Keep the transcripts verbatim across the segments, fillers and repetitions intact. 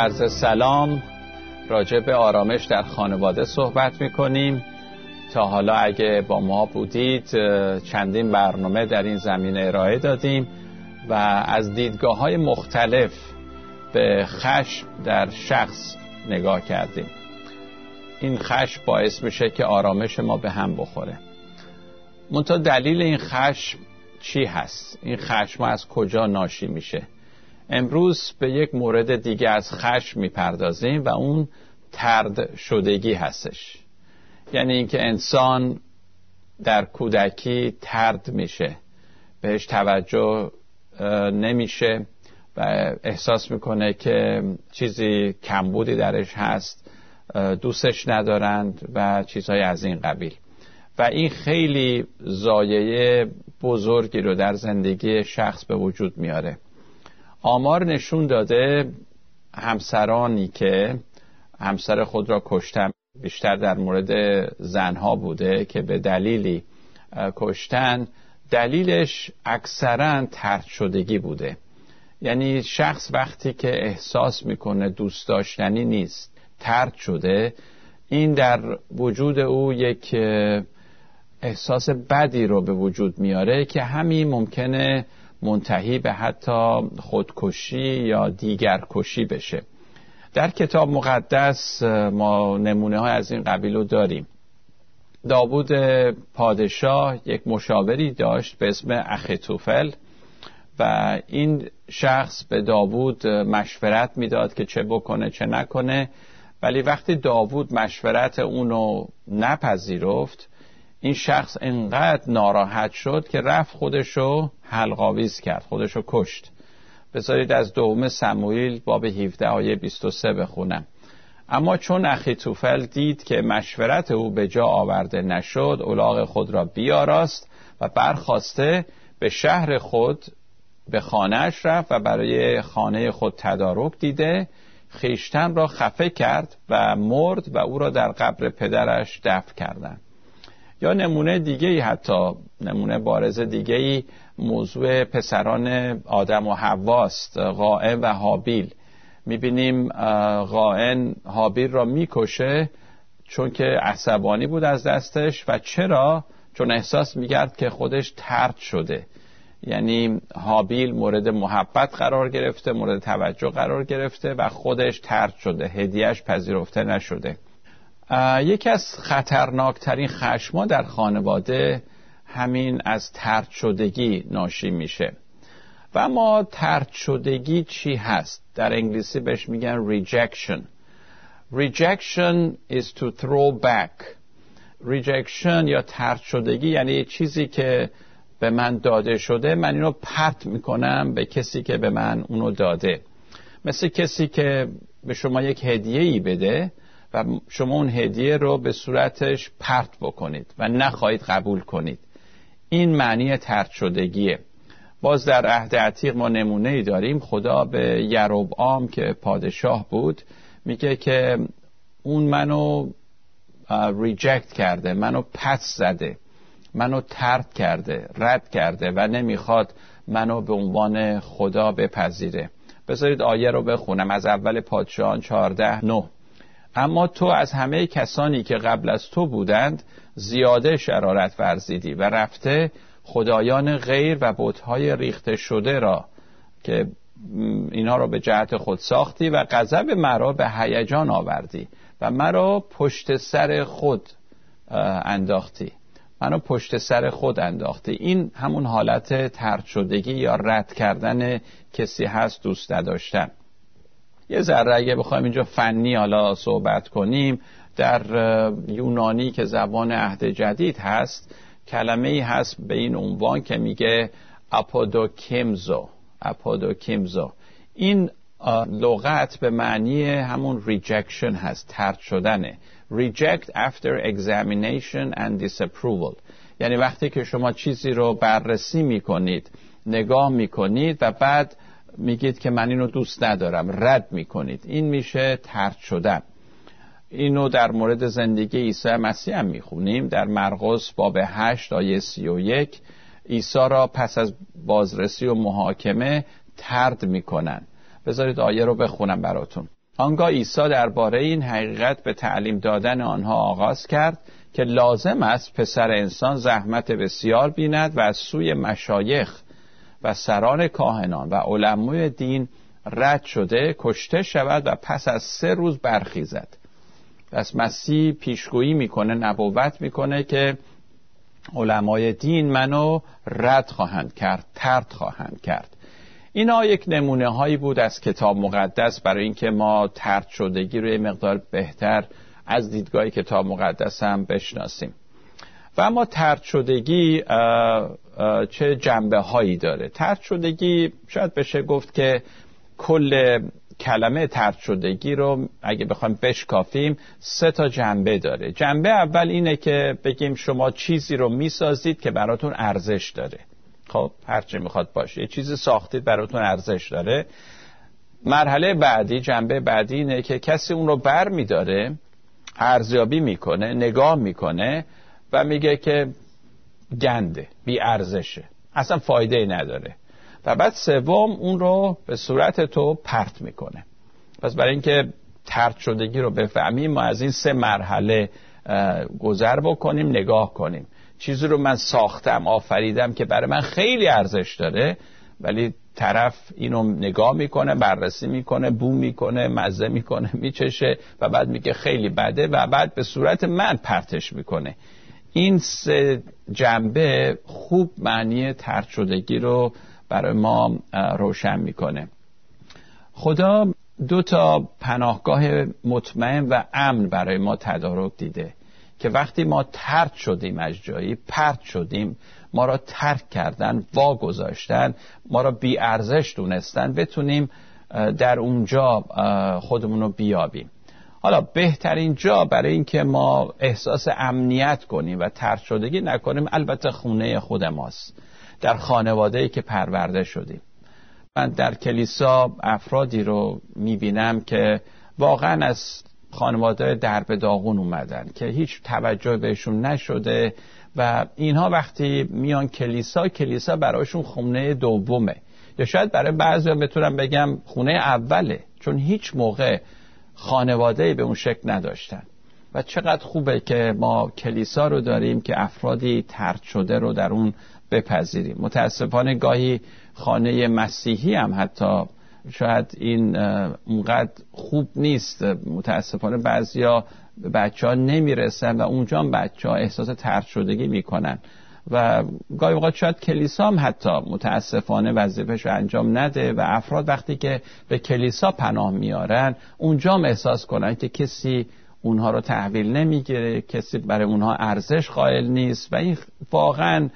عرض سلام. راجع به آرامش در خانواده صحبت می‌کنیم. تا حالا اگه با ما بودید چندین برنامه در این زمینه ارائه دادیم و از دیدگاه‌های مختلف به خشم در شخص نگاه کردیم. این خشم باعث میشه که آرامش ما به هم بخوره. منتها دلیل این خشم چی هست؟ این خشم از کجا ناشی میشه؟ امروز به یک مورد دیگه از خشم میپردازیم و اون طرد شدگی هستش. یعنی اینکه انسان در کودکی طرد میشه، بهش توجه نمیشه و احساس میکنه که چیزی کمبودی درش هست، دوستش ندارند و چیزهای از این قبیل. و این خیلی ضایعه بزرگی رو در زندگی شخص به وجود میاره. آمار نشون داده همسرانی که همسر خود را کشتن، بیشتر در مورد زنها بوده که به دلیلی کشتن، دلیلش اکثرا طرد شدگی بوده. یعنی شخص وقتی که احساس میکنه دوست داشتنی نیست، طرد شده، این در وجود او یک احساس بدی رو به وجود میاره که همین ممکنه منتهی به حتی خودکشی یا دیگر کشی بشه. در کتاب مقدس ما نمونه های از این قبیل رو داریم. داوود پادشاه یک مشاوری داشت به اسم اخیتوفل و این شخص به داوود مشورت میداد که چه بکنه چه نکنه، ولی وقتی داوود مشورت اونو نپذیرفت، این شخص انقدر ناراحت شد که رفت خودشو حلق‌آویز کرد، خودشو کشت. بذارید از دوم سموئیل باب هفده آیه بیست و سه بخونم. اما چون اخیتوفل دید که مشورت او به جا آورده نشد، الاغ خود را بیاراست و برخاسته به شهر خود به خانه‌اش رفت و برای خانه خود تدارک دیده خیشتن را خفه کرد و مرد و او را در قبر پدرش دفن کردند. یا نمونه دیگه‌ای، حتی نمونه بارز دیگه‌ای موضوع پسران آدم و حواست، قائن و هابیل. می‌بینیم قائن هابیل را می‌کشه چون که عصبانی بود از دستش. و چرا؟ چون احساس می‌کرد که خودش طرد شده. یعنی هابیل مورد محبت قرار گرفته، مورد توجه قرار گرفته و خودش طرد شده، هدیه‌اش پذیرفته نشده. یکی از خطرناکترین خشم‌ها در خانواده همین از طرد شدگی ناشی میشه. و اما طرد شدگی چی هست؟ در انگلیسی بهش میگن rejection. Rejection is to throw back. Rejection یا طرد شدگی یعنی چیزی که به من داده شده، من اینو پرت میکنم به کسی که به من اونو داده. مثل کسی که به شما یک هدیه‌ای بده و شما اون هدیه رو به صورتش پرت بکنید و نخواهید قبول کنید. این معنی طرد شدگیه. باز در عهد عتیق ما نمونه‌ای داریم. خدا به یربعام که پادشاه بود میگه که اون منو ریجکت کرده، منو پس زده، منو طرد کرده، رد کرده و نمیخواد منو به عنوان خدا بپذیره. بذارید آیه رو بخونم از اول پادشاهان چهارده نه. اما تو از همه کسانی که قبل از تو بودند زیاده شرارت ورزیدی و رفته خدایان غیر و بت‌های ریخته شده را که اینا را به جهت خود ساختی و غضب مرا به هیجان آوردی و مرا پشت سر خود انداختی. منو پشت سر خود انداختی. این همون حالت طرد شدگی یا رد کردن کسی هست، دوست نداشتن. یه ذره اگه بخوایم اینجا فنی حالا صحبت کنیم، در یونانی که زبان عهد جدید هست، کلمه‌ای هست به این عنوان که میگه اپودوکیمزو. اپودوکیمزو این لغت به معنی همون rejection هست، طرد شدنه. Reject after examination and disapproval. یعنی وقتی که شما چیزی رو بررسی میکنید، نگاه میکنید و بعد میگید که من اینو دوست ندارم، رد میکنید، این میشه طرد شدن. اینو در مورد زندگی عیسی مسیح هم میخونیم. در مرقس باب هشت آیه سی و یک عیسی را پس از بازرسی و محاکمه طرد میکنن. بذارید آیه رو بخونم براتون. آنگاه عیسی درباره این حقیقت به تعلیم دادن آنها آغاز کرد که لازم است پسر انسان زحمت بسیار بیند و از سوی مشایخ و سران کاهنان و علمای دین رد شده، کشته شود و پس از سه روز برخیزد. پس مسیح پیشگویی میکنه، نبوت میکنه که علمای دین منو رد خواهند کرد، طرد خواهند کرد. اینا یک نمونه هایی بود از کتاب مقدس برای اینکه ما طرد شدگی رو یه مقدار بهتر از دیدگاه کتاب مقدس هم بشناسیم. و اما طرد شدگی اه اه چه جنبه هایی داره؟ طرد شدگی شاید بشه گفت که کل کلمه طرد شدگی رو اگه بخوایم بشکافیم سه تا جنبه داره. جنبه اول اینه که بگیم شما چیزی رو میسازید که براتون ارزش داره. خب هرچی میخواد باشه، یه چیزی ساختید براتون ارزش داره. مرحله بعدی، جنبه بعدی اینه که کسی اون رو بر میداره، ارزیابی میکنه، نگاه میکنه و میگه که گنده، بی ارزشه، اصلا فایده ای نداره. و بعد سوم اون رو به صورت تو پرت میکنه. پس برای اینکه طرد شدگی رو بفهمیم ما از این سه مرحله گذر بکنیم، نگاه کنیم. چیزی رو من ساختم، آفریدم که برای من خیلی ارزش داره، ولی طرف اینو نگاه میکنه، بررسی میکنه، بو میکنه، مزه میکنه، میچشه و بعد میگه خیلی بده و بعد به صورت من پرتش میکنه. این سه جنبه خوب معنی طرد شدگی رو برای ما روشن میکنه. خدا دو تا پناهگاه مطمئن و امن برای ما تدارک دیده که وقتی ما طرد شدیم، از جایی پرت شدیم، ما را ترک کردن، واگذاشتن، ما را بی ارزش دونستن، بتونیم در اونجا خودمون رو بیابیم. حالا بهترین جا برای اینکه ما احساس امنیت کنیم و طرد شدگی نکنیم البته خونه خود ماست، در خانواده‌ای که پرورده شدیم. من در کلیسا افرادی رو میبینم که واقعا از خانواده درب داغون اومدن که هیچ توجه بهشون نشده و اینها وقتی میان کلیسا، کلیسا برایشون خونه دومه، یا شاید برای بعضیا بتونم بگم خونه اوله، چون هیچ موقع خانواده‌ای به اون شکل نداشتن. و چقدر خوبه که ما کلیسا رو داریم که افرادی طرد شده رو در اون بپذیریم. متاسفانه گاهی خانه مسیحی هم حتی شاید این اونقدر خوب نیست. متاسفانه بعضیا بچه ها نمیرسن و اونجا هم بچه ها احساس طرد شدگی میکنن و گاهی اوقات شاید کلیسا هم حتی متاسفانه وظیفه‌شو انجام نده و افراد وقتی که به کلیسا پناه میارن اونجا هم احساس کنن که کسی اونها رو تحویل نمیگیره، کسی برای اونها ارزش قائل نیست و این واقعا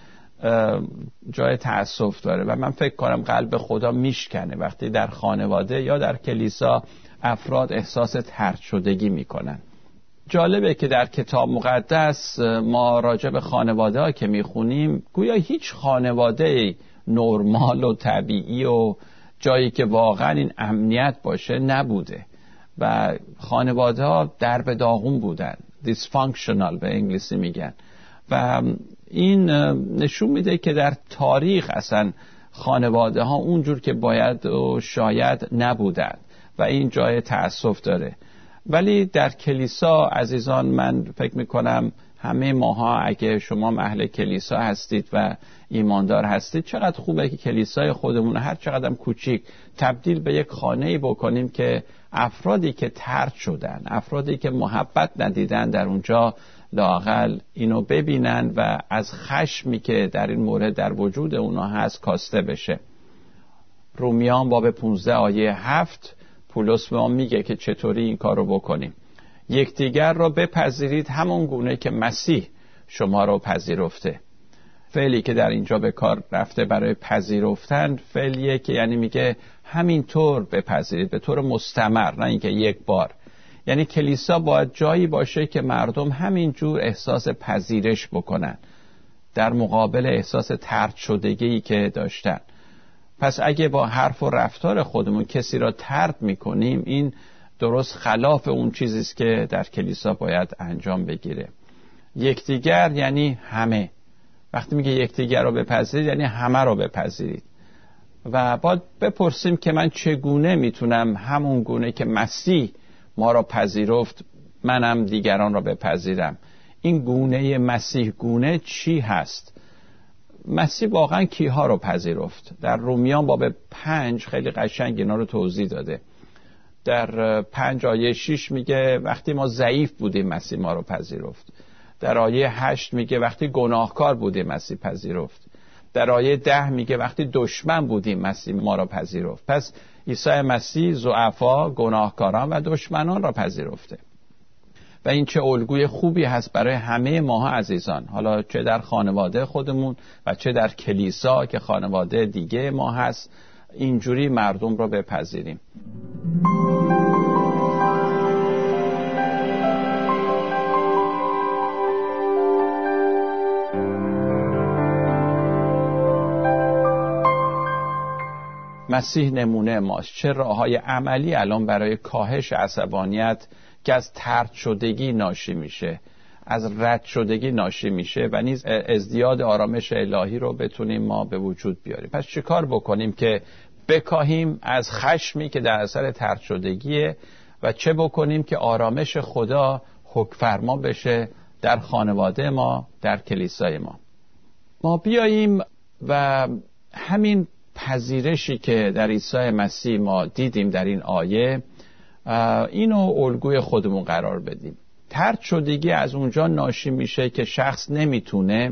جای تأسف داره و من فکر کنم قلب خدا میشکنه وقتی در خانواده یا در کلیسا افراد احساس طرد شدگی میکنن. جالبه که در کتاب مقدس ما راجع به خانواده ها که میخونیم گویا هیچ خانواده نرمال و طبیعی و جایی که واقعا این امنیت باشه نبوده و خانواده ها درب داغون بودن، dysfunctional به انگلیسی میگن. و این نشون میده که در تاریخ اصلا خانواده ها اونجور که باید و شاید نبودن و این جای تأسف داره. ولی در کلیسا عزیزان من فکر میکنم همه ماها اگه شما اهل کلیسا هستید و ایماندار هستید چقدر خوبه که کلیسای خودمون هر چقدر کوچیک تبدیل به یک خانه‌ای بکنیم که افرادی که طرد شدن، افرادی که محبت ندیدن در اونجا لااقل اینو ببینن و از خشمی که در این مورد در وجود اونا هست کاسته بشه. رومیان باب پانزده آیه هفت پولس به ما میگه که چطوری این کار رو بکنیم. یکدیگر را بپذیرید همون گونه که مسیح شما رو پذیرفته. فعلی که در اینجا به کار رفته برای پذیرفتن فعلیه که یعنی میگه همینطور بپذیرید، به طور مستمر، نه اینکه یک بار. یعنی کلیسا باید جایی باشه که مردم همینجور احساس پذیرش بکنن در مقابل احساس طرد شدگی که داشتن. پس اگه با حرف و رفتار خودمون کسی را طرد میکنیم این درست خلاف اون چیزیست که در کلیسا باید انجام بگیره. یکدیگر یعنی همه. وقتی میگه یکدیگر رو بپذیرید یعنی همه رو بپذیرید و باید بپرسیم که من چگونه میتونم همون گونه که مسیح ما را پذیرفت منم دیگران را بپذیرم. این گونه مسیح گونه چی هست؟ مسیح واقعا کیها رو پذیرفت؟ در رومیان باب پنج خیلی قشنگ اینا رو توضیح داده. در پنج آیه شش میگه وقتی ما ضعیف بودیم مسیح ما رو پذیرفت. در آیه هشت میگه وقتی گناهکار بودیم مسیح پذیرفت. در آیه ده میگه وقتی دشمن بودیم مسیح ما را پذیرفت. پس عیسی مسیح ضعفا، گناهکاران و دشمنان را پذیرفته و این چه الگوی خوبی هست برای همه ماها عزیزان، حالا چه در خانواده خودمون و چه در کلیسا که خانواده دیگه ما هست، اینجوری مردم را بپذیریم. مسیح نمونه ماست. چه راه‌های عملی الان برای کاهش عصبانیت که از طرد شدگی ناشی میشه، از رد شدگی ناشی میشه و نیز ازدیاد آرامش الهی رو بتونیم ما به وجود بیاریم. پس چه کار بکنیم که بکاهیم از خشمی که در اثر طرد شدگیه و چه بکنیم که آرامش خدا حکم فرما بشه در خانواده ما، در کلیسای ما. ما بیاییم و همین پذیرشی که در عیسی مسیح ما دیدیم در این آیه، اینو الگوی خودمون قرار بدیم. طرد شدگی از اونجا ناشی میشه که شخص نمیتونه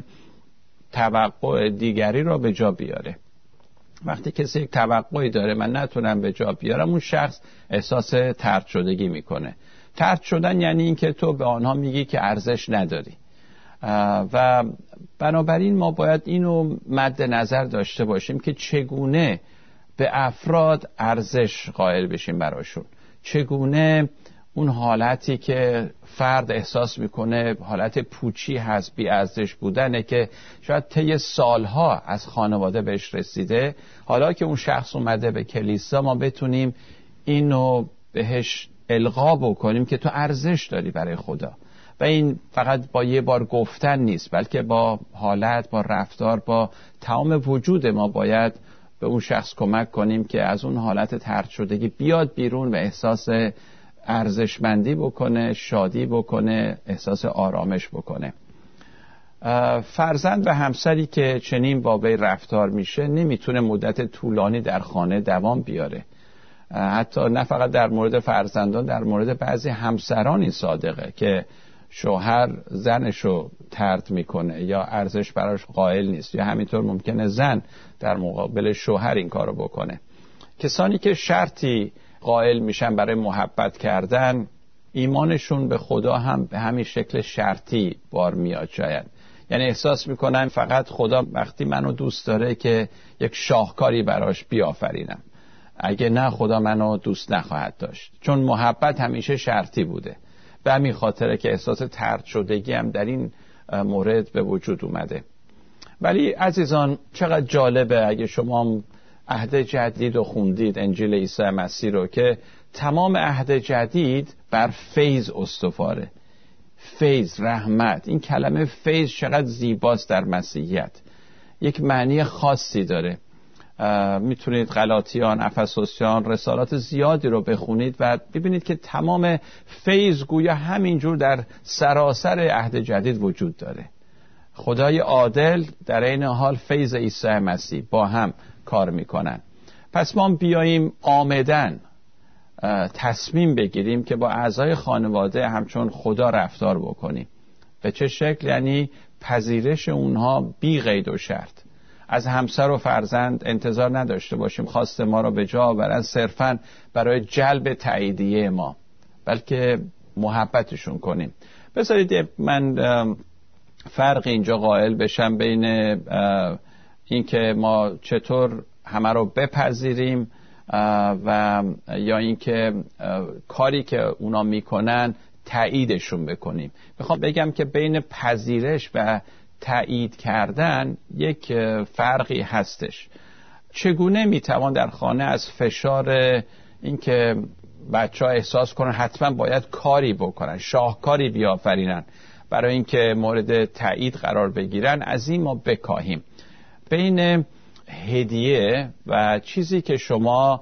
توقع دیگری را به جا بیاره. وقتی کسی یک توقعی داره من نتونم به جا بیارم، اون شخص احساس طرد شدگی میکنه. طرد شدن یعنی این که تو به آنها میگی که ارزش نداری و بنابراین ما باید اینو مد نظر داشته باشیم که چگونه به افراد ارزش قائل بشیم براشون، چگونه اون حالتی که فرد احساس میکنه حالت پوچی هست، بی ارزش بودنه که شاید طی سالها از خانواده بهش رسیده، حالا که اون شخص اومده به کلیسا ما بتونیم اینو بهش القا بکنیم که تو ارزش داری برای خدا. و این فقط با یه بار گفتن نیست، بلکه با حالت، با رفتار، با تمام وجود ما باید به اون شخص کمک کنیم که از اون حالت طرد شدگی بیاد بیرون و احساس ارزشمندی بکنه، شادی بکنه، احساس آرامش بکنه. فرزند و همسری که چنین با وی رفتار میشه نمیتونه مدت طولانی در خانه دوام بیاره. حتی نه فقط در مورد فرزندان، در مورد بعضی همسران این صادقه که شوهر زنشو طرد میکنه یا ارزش براش قائل نیست، یا همینطور ممکنه زن در مقابل شوهر این کارو بکنه. کسانی که شرطی قائل میشن برای محبت کردن، ایمانشون به خدا هم به همین شکل شرطی بار میاد شاید. یعنی احساس میکنن فقط خدا وقتی منو دوست داره که یک شاهکاری براش بیافرینم، اگه نه خدا منو دوست نخواهد داشت، چون محبت همیشه شرطی بوده. به همین خاطره که احساس طرد شدگی هم در این مورد به وجود اومده. ولی عزیزان چقدر جالبه اگه شما عهد جدید رو خوندید، انجیل عیسی مسیح رو، که تمام عهد جدید بر فیض استواره. فیض، رحمت. این کلمه فیض چقدر زیباست در مسیحیت، یک معنی خاصی داره. میتونید غلاطیان، افسوسیان، رسالات زیادی رو بخونید و ببینید که تمام فیض گویا همینجور در سراسر عهد جدید وجود داره. خدای عادل در این حال فیض عیسی مسیح با هم کار میکنن. پس ما بیاییم آمدن تصمیم بگیریم که با اعضای خانواده همچون خدا رفتار بکنیم. به چه شکل؟ یعنی پذیرش اونها بی قید و شرط. از همسر و فرزند انتظار نداشته باشیم خواست ما رو به جا آورن صرفاً برای جلب تاییدیه ما، بلکه محبتشون کنیم. بذارید من فرق اینجا قائل بشم بین این که ما چطور همه رو بپذیریم و یا این که کاری که اونا میکنن تاییدشون بکنیم. میخوام بگم که بین پذیرش و تایید کردن یک فرقی هستش. چگونه میتوان در خانه از فشار این که بچه ها احساس کنن حتما باید کاری بکنن، شاهکاری بیافرینن برای اینکه مورد تایید قرار بگیرن، از این ما بکاهیم. بین هدیه و چیزی که شما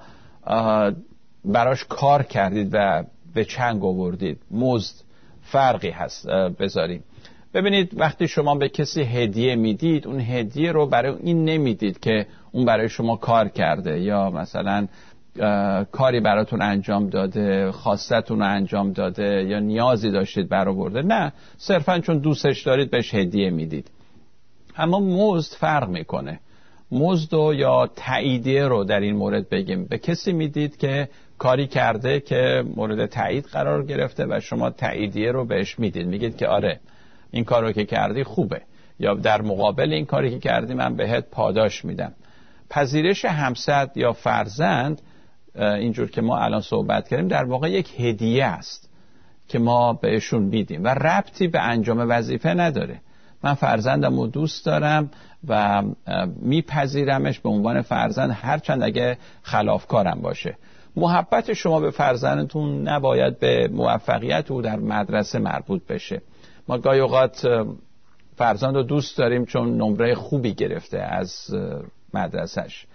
براش کار کردید و به چنگ آوردید، مزد، فرقی هست بذاریم. ببینید وقتی شما به کسی هدیه میدید، اون هدیه رو برای این نمیدید که اون برای شما کار کرده یا مثلا کاری براتون انجام داده، خواستتون رو انجام داده یا نیازی داشتید برآورده. نه، صرفا چون دوستش دارید بهش هدیه میدید. اما مزد فرق میکنه. مزد یا تاییدیه رو در این مورد بگیم، به کسی میدید که کاری کرده که مورد تایید قرار گرفته و شما تاییدیه رو بهش میدید، میگید که آره این کار رو که کردی خوبه، یا در مقابل این کاری که کردی من بهت پاداش میدم. پذیرش همسر یا فرزند، اینجور که ما الان صحبت کردیم، در واقع یک هدیه است که ما بهشون میدیم و ربطی به انجام وظیفه نداره. من فرزندم رو دوست دارم و میپذیرمش به عنوان فرزند، هرچند اگه خلافکارم باشه. محبت شما به فرزندتون نباید به موفقیت او در مدرسه مربوط بشه. ما گاهی اوقات فرزند رو دوست داریم چون نمره خوبی گرفته از مدرسش،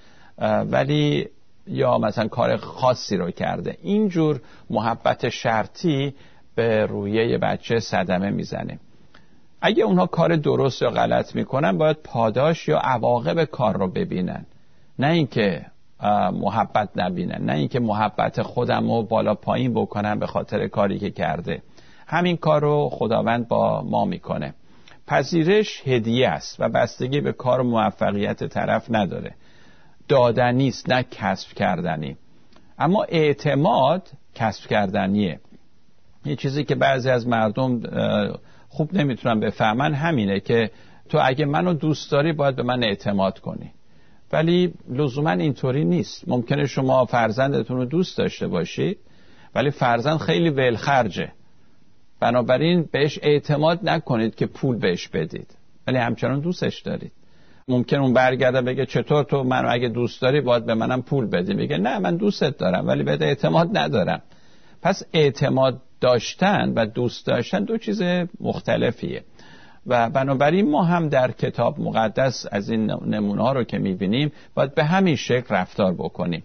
ولی یا مثلا کار خاصی رو کرده. اینجور محبت شرطی به رویه بچه صدمه میزنه. اگه اونها کار درست یا غلط میکنن، باید پاداش یا عواقب کار رو ببینن، نه اینکه محبت نبینن، نه اینکه محبت خودم رو بالا پایین بکنن به خاطر کاری که کرده. همین کار رو خداوند با ما میکنه. پذیرش هدیه است و بستگی به کار و موفقیت طرف نداره. دادنی است نه کسب کردنی. اما اعتماد کسب کردنیه. یه چیزی که بعضی از مردم خوب نمیتونن بفهمن همینه که تو اگه منو دوست داری باید به من اعتماد کنی، ولی لزوما اینطوری نیست. ممکنه شما فرزندتون رو دوست داشته باشید ولی فرزند خیلی ولخرجه، بنابراین بهش اعتماد نکنید که پول بهش بدید، ولی همچنان دوستش دارید. ممکن اون برگرده بگه چطور تو منو اگه دوست داری باید به منم پول بدی، میگه نه من دوستت دارم ولی بهت اعتماد ندارم. پس اعتماد داشتن و دوست داشتن دو چیز مختلفیه و بنابراین ما هم در کتاب مقدس از این نمونه ها رو که میبینیم باید به همین شکل رفتار بکنیم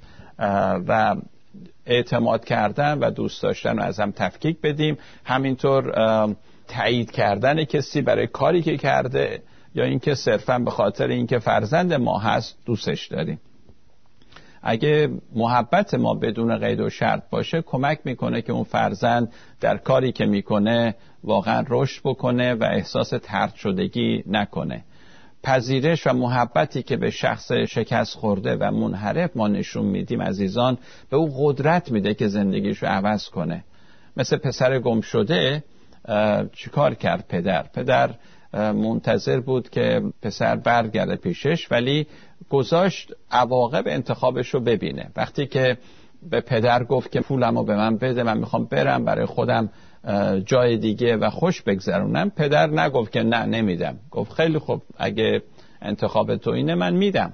و اعتماد کردن و دوست داشتن رو از هم تفکیک بدیم. همینطور تایید کردن کسی برای کاری که کرده یا اینکه صرفا به خاطر اینکه فرزند ما هست دوستش داریم. اگه محبت ما بدون قید و شرط باشه، کمک میکنه که اون فرزند در کاری که میکنه واقعا رشد بکنه و احساس طرد شدگی نکنه. پذیرش و محبتی که به شخص شکست خورده و منحرف ما نشون میدیم عزیزان، به او قدرت میده که زندگیشو عوض کنه. مثل پسر گم شده چیکار کرد پدر؟ پدر منتظر بود که پسر برگرده پیشش، ولی گذاشت عواقب انتخابش رو ببینه. وقتی که به پدر گفت که پولمو به من بده، من میخوام برم برای خودم جای دیگه و خوش بگذرونم، پدر نگفت که نه نمیدم، گفت خیلی خوب اگه انتخاب تو اینه من میدم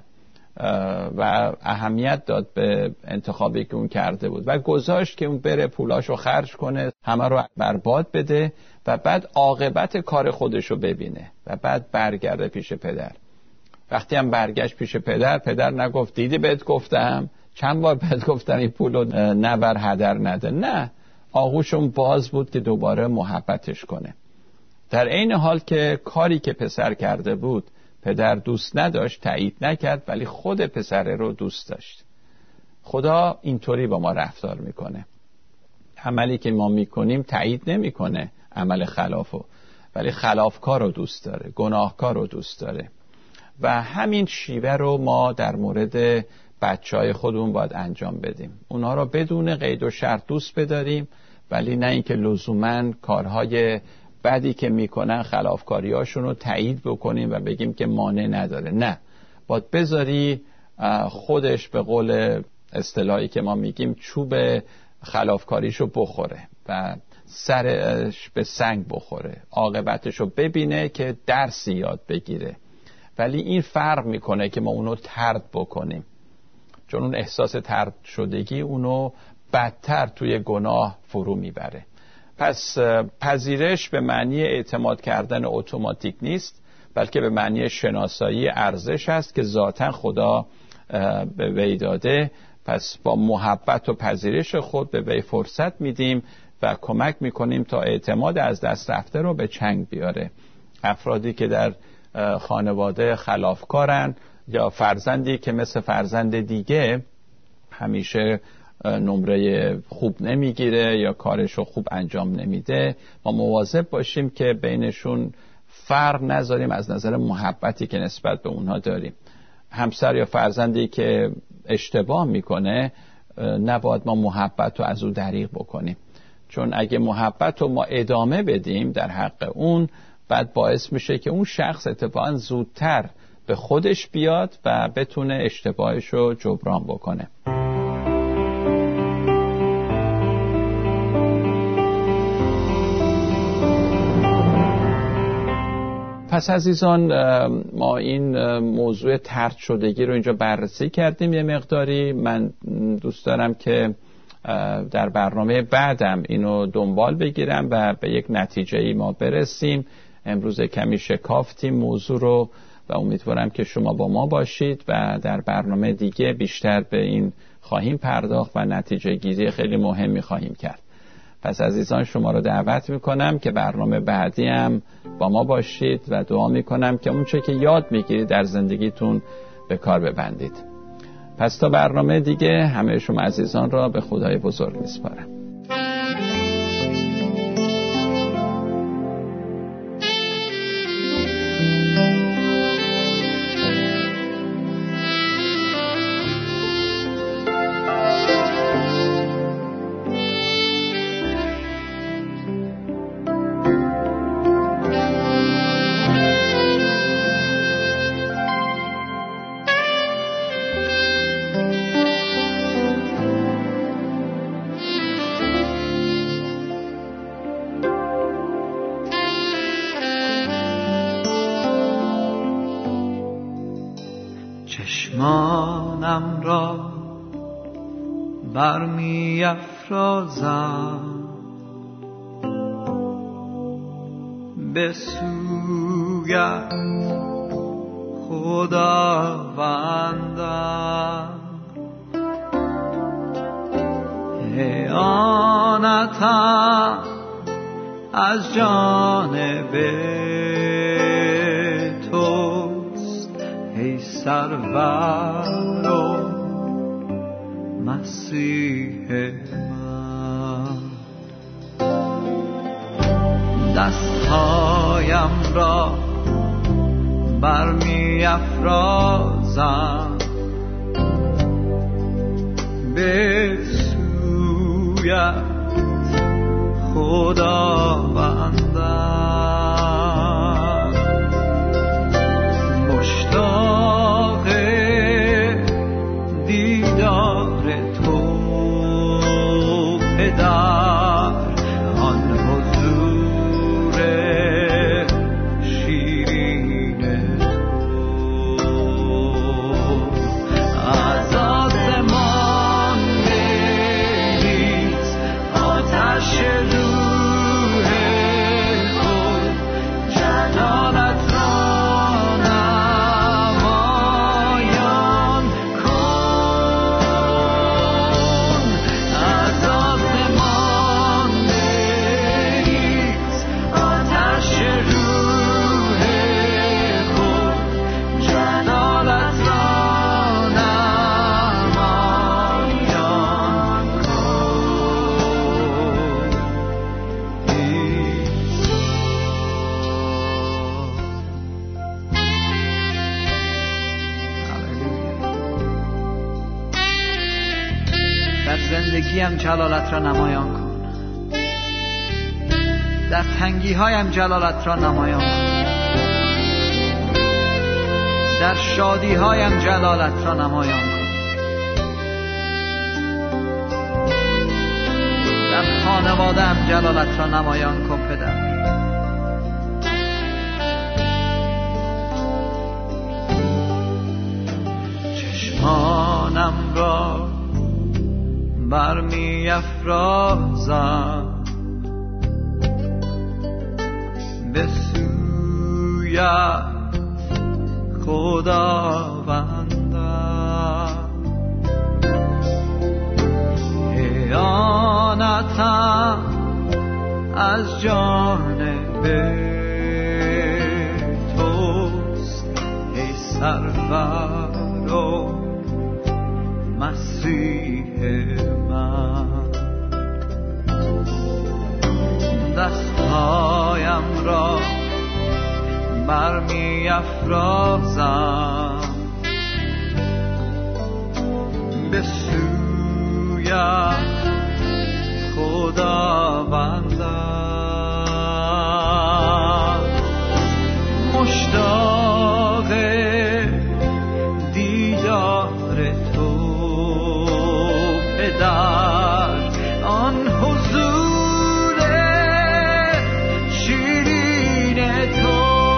و اهمیت داد به انتخابی که اون کرده بود و گذاشت که اون بره پولاشو خرج کنه، همه رو برباد بده و بعد عاقبت کار خودشو ببینه و بعد برگرده پیش پدر. وقتی هم برگشت پیش پدر، پدر نگفت دیدی بهت گفتم، چند بار بهت گفتم این پولو نبر هدر نده. نه، آغوشون باز بود که دوباره محبتش کنه. در عین حال که کاری که پسر کرده بود پدر دوست نداشت، تایید نکرد، ولی خود پسر رو دوست داشت. خدا اینطوری با ما رفتار میکنه. عملی که ما میکنیم تایید نمیکنه عمل خلافو، ولی خلافکار رو دوست داره، گناهکار رو دوست داره. و همین شیوه رو ما در مورد بچهای خودمون باید انجام بدیم. اونها رو بدون قید و شرط دوست بداریم، ولی نه اینکه لزوماً کارهای بدی که میکنن خلافکاریاشون رو تایید بکنیم و بگیم که مانع نداره. نه، باید بذاری خودش به قول اصطلاحی که ما میگیم چوب خلافکاریشو بخوره و سرش به سنگ بخوره، عاقبتشو ببینه که درسی یاد بگیره. ولی این فرق میکنه که ما اونو طرد بکنیم، چون اون احساس طرد شدگی اونو بدتر توی گناه فرو میبره. پس پذیرش به معنی اعتماد کردن اتوماتیک نیست، بلکه به معنی شناسایی ارزش است که ذاتاً خدا به وی داده. پس با محبت و پذیرش خود به وی فرصت میدیم و کمک میکنیم تا اعتماد از دست رفته رو به چنگ بیاره. افرادی که در خانواده خلافکارن یا فرزندی که مثل فرزند دیگه همیشه نمره خوب نمیگیره یا کارشو خوب انجام نمیده، ما مواظب باشیم که بینشون فرق نذاریم از نظر محبتی که نسبت به اونها داریم. همسر یا فرزندی که اشتباه میکنه نباید ما محبت رو از او دریغ بکنیم، چون اگه محبت رو ما ادامه بدیم در حق اون، بعد باعث میشه که اون شخص اتفاقا زودتر به خودش بیاد و بتونه اشتباهش رو جبران بکنه. پس عزیزان، ما این موضوع طرد شدگی رو اینجا بررسی کردیم یه مقداری. من دوست دارم که در برنامه بعدم اینو دنبال بگیرم و به یک نتیجه ای ما برسیم. امروز کمی شکافتیم موضوع رو و امیدوارم که شما با ما باشید و در برنامه دیگه بیشتر به این خواهیم پرداخت و نتیجه گیری خیلی مهمی خواهیم کرد. پس عزیزان شما رو دعوت میکنم که برنامه بعدی هم با ما باشید و دعا میکنم که اون چه که یاد میگیرید در زندگیتون به کار ببندید. پس تا برنامه دیگه همه شما عزیزان را به خدای بزرگ میسپارم. چشمانم را برمی افرازم به سویت خداوندم، اعانتم از جانب توست ای سرور و مسیح من. دستهایم را برمی افرازم به سویت خداوندم، مشتاق دیدار تو پدر، آن حضور شیرین تو از آسمان بریز آتش روح خود، جلالت را نمایان کن. از آسمان بریز آتش روح خود، جلالت را نمایان در زندگیم جلالت را نمایان کن، در تنگی هایم جلالت را نمایان کن، در شادی هایم جلالت را نمایان کن، در خانواده‌ام جلالت را نمایان کن پدر. چشمانم را برمی افرازم به سویت خداوندم، اعانتم از جانب توست ای سرور و مسیح من. دستهایم را برمی افرازم به سوی خداوندم، مشتاق دیدار تو پدر، آن حضور شیرین تو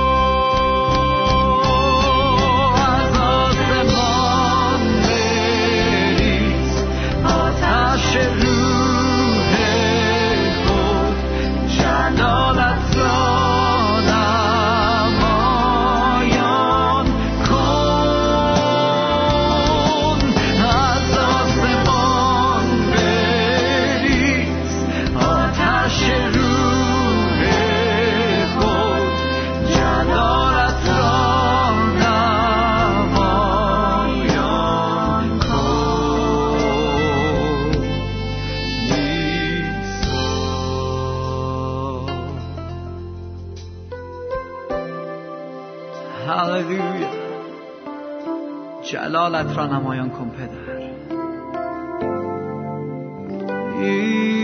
از آسمان بریز، آتش روح خود جلالت را نمایان کن. از آسمان بریز، آتش روح خود جلالت را نمایان کن. هللویا. جلالت را نمایان کن پدر.